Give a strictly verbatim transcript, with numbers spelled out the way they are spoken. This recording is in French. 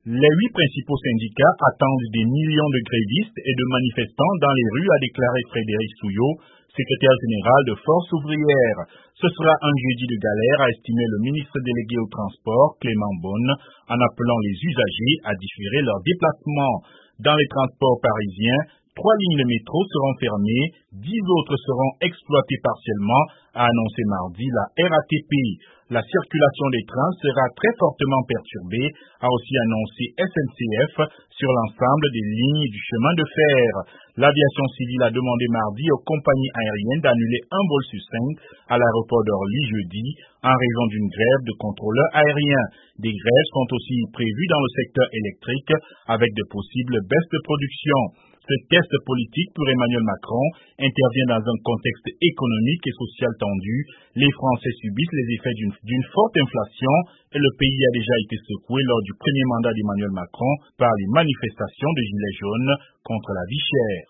Les huit principaux syndicats attendent des millions de grévistes et de manifestants dans les rues, a déclaré Frédéric Souillot, secrétaire général de Force ouvrière. Ce sera un jeudi de galère, a estimé le ministre délégué au transport, Clément Beaune, en appelant les usagers à différer leurs déplacements. Dans les transports parisiens, trois lignes de métro seront fermées, dix autres seront exploitées partiellement, a annoncé mardi la R A T P. La circulation des trains sera très fortement perturbée, a aussi annoncé S N C F sur l'ensemble des lignes du chemin de fer. L'aviation civile a demandé mardi aux compagnies aériennes d'annuler un vol sur cinq à l'aéroport d'Orly jeudi en raison d'une grève de contrôleurs aériens. Des grèves sont aussi prévues dans le secteur électrique avec de possibles baisses de production. Ce test politique pour Emmanuel Macron intervient dans un contexte économique et social tendu. Les Français subissent les effets d'une d'une forte inflation et le pays a déjà été secoué lors du premier mandat d'Emmanuel Macron par les manifestations de Gilets jaunes contre la vie chère.